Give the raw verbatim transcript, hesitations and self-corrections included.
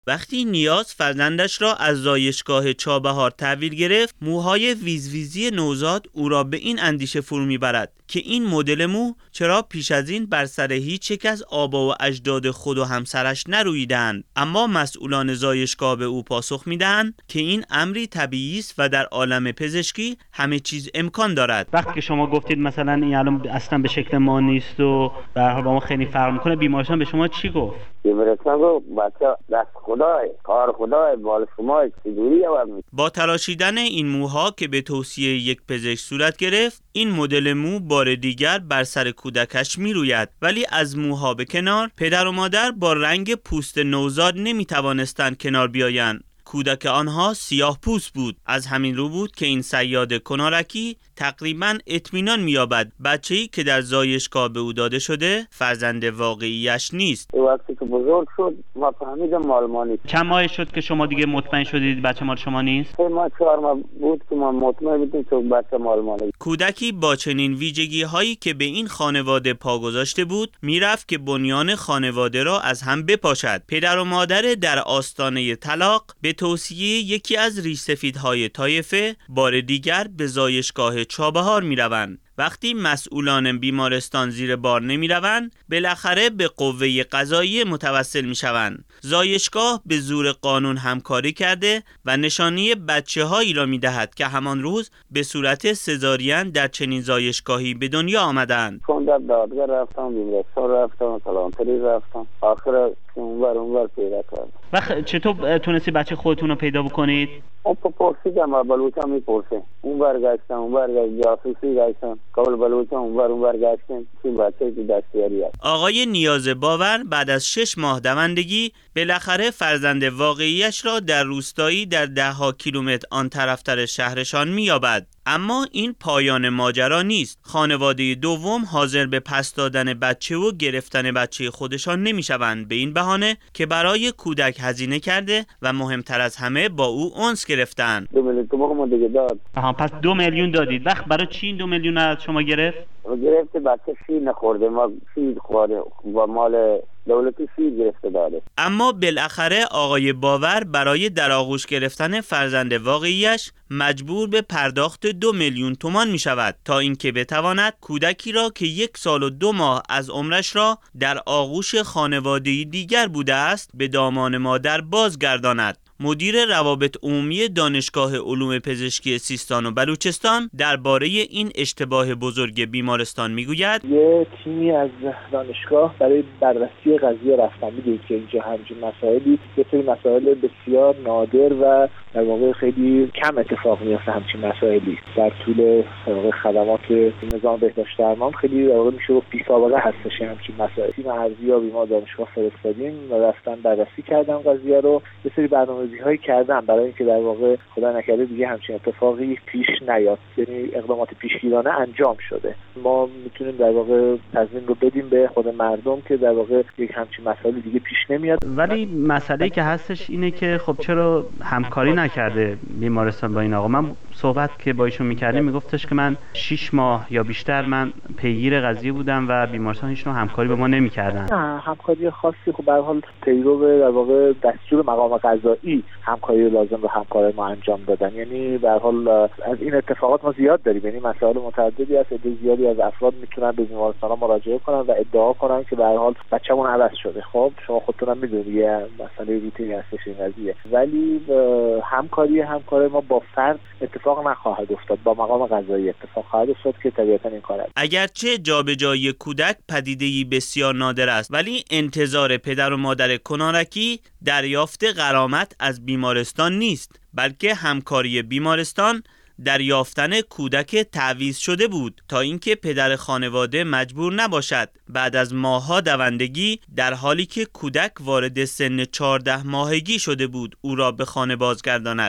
وقتی نیاز فرزندش را از زایشگاه چابهار تحویل گرفت، موهای ویزویزی نوزاد او را به این اندیشه فرو میبرد که این مدل مو چرا پیش از این بر سر هیچ یک از آبا و اجداد خود و همسرش نرویدند. اما مسئولان زایشگاه به او پاسخ میدهند که این امری طبیعی است و در عالم پزشکی همه چیز امکان دارد. وقتی که شما گفتید مثلا این الان اصلا به شکل ما نیست و به هر حال با ما خیلی فرق میکنه، بیمارستان به شما چی گفت؟ بیمارستان گفت بچه دست خدای، کار خدای، بال شما چجوری بود. با تراشیدن این موها که به توصیه یک پزشک صورت گرفت، این مدل مو بار دیگر بر سر کودکش می روید. ولی از موها به کنار، پدر و مادر با رنگ پوست نوزاد نمی توانستند کنار بیایند. کودک آنها سیاه پوست بود. از همین رو بود که این صیاد کنارکی تقریباً اطمینان می‌یابد بچه‌ای که در زایشگاه به او داده شده فرزند واقعیش نیست. وقتی که بزرگ شد ما فهمیدم مال ما نیست. چند ماه شد که شما دیگه مطمئن شدید بچه مال شما نیست؟ سه ماه چهار ماه بود که ما مطمئن بودیم که بچه مال ما نیست. کودکی با چنین ویژگی‌هایی که به این خانواده پا گذاشته بود، میرفت که بنیان خانواده را از هم بپاشد. پدر و مادر در آستانه طلاق به توصیه یکی از ریش‌سفیدهای طایفه بار دیگر به زایشگاه چابهار می روند. وقتی مسئولان بیمارستان زیر بار نمی روند، بالاخره به قوه قضاییه متوسل می شوند. زایشگاه به زور قانون همکاری کرده و نشانی بچه هایی را می دهد که همان روز به صورت سزارین در چنین زایشگاهی به دنیا آمدند. چون در دادگاه رفتم، بیمارستان رفتم، کلانتری رفتم، آخر اونور اونور پیدا کردم. و چطور تونستی بچه خودتون رو پیدا بکنید؟ اون پرسیدم، بلوچم میپرسه. اون برگشتم، اون برگشت جاسوسی گشتم. قبل بلوچم اون بر اون برگشتم. این بچه که دستیاری هست. آقای نیاز باور بعد از شش ماه دوندگی بالاخره فرزند واقعیش را در روستایی در ده ها کیلومتر آن طرفتر شهرشان می‌یابد. اما این پایان ماجرا نیست. خانواده دوم حاضر به پس دادن بچه و گرفتن بچه خودشان نمیشوند، به این بهانه که برای کودک هزینه کرده و مهمتر از همه با او انس گرفتن. دو میلیون تومان دیگه داد. آها، پس دو میلیون دادید. وقت برای چی این دو میلیون از شما گرفت؟ گرفته بچه شیر نخورده، ما شیر خورده و مال دولتی شیر گرفته داده. اما بالاخره آقای باور برای در آغوش گرفتن فرزند واقعیش مجبور به پرداخت دو میلیون تومان می شود تا اینکه بتواند کودکی را که یک سال و دو ماه از عمرش را در آغوش خانواده‌ای دیگر بوده است به دامان مادر بازگرداند. مدیر روابط عمومی دانشگاه علوم پزشکی سیستان و بلوچستان درباره این اشتباه بزرگ بیمارستان میگوید: یه تیمی از دانشگاه برای بررسی قضیه رفتن. میدونید که اینجا همچین مسائلی یه سری مسائل بسیار نادر و در واقع خیلی کم اتفاق میفته. همچین مسائلی در طول خدمات نظام بهداشت درمان خیلی در واقع میشه و بی سابقه هستش. همچین مسائلی تیم ارزیابی ما دانشگاه فرستادیم و رفتن بررسی کردن قضیه رو، یه سری برنامه هایی کردن برای اینکه در واقع خدا نکرده دیگه همچین اتفاقی پیش نیاد. یعنی اقدامات پیشگیرانه انجام شده. ما میتونیم در واقع تضمین رو بدیم به خود مردم که در واقع یک همچین مسائلی دیگه پیش نمیاد. ولی مسئله‌ای که هستش اینه که خب چرا همکاری نکرده بیمارستان با این آقا؟ من صحبت که با ایشون می‌کردیم میگفتش که من شش ماه یا بیشتر من پیگیر قضیه بودم و بیمارستان هیچ نوع همکاری با ما نمی‌کردن. نه، همکاری خاصی خب به هر حال پیرو در واقع دستور مقام قضایی همکاری لازم رو همکارای ما انجام دادن. یعنی به هر حال از این اتفاقات ما زیاد داریم. یعنی مسائل متعددی هست. عده زیادی از افراد میتونن به بیمارستان‌ها مراجعه کنن و ادعا کنن که به هر حال بچه‌مون عوض شده. خب شما خودتون هم میدونید یه مسئله روتینی هستش این قضیه. ولی همکاری همکارای ما با فرد اتفاق نخواهد افتاد، با مقام قضایی اتفاق خواهد افتاد که طبیعتاً این کار است. اگرچه جابجایی کودک پدیده‌ای بسیار نادر است، ولی انتظار پدر و مادر کنارکی دریافت غرامت از بیمارستان نیست، بلکه همکاری بیمارستان در یافتن کودک تعویض شده بود تا اینکه پدر خانواده مجبور نباشد بعد از ماه‌ها دوندگی در حالی که کودک وارد سن چهارده ماهگی شده بود او را به خانه بازگرداند.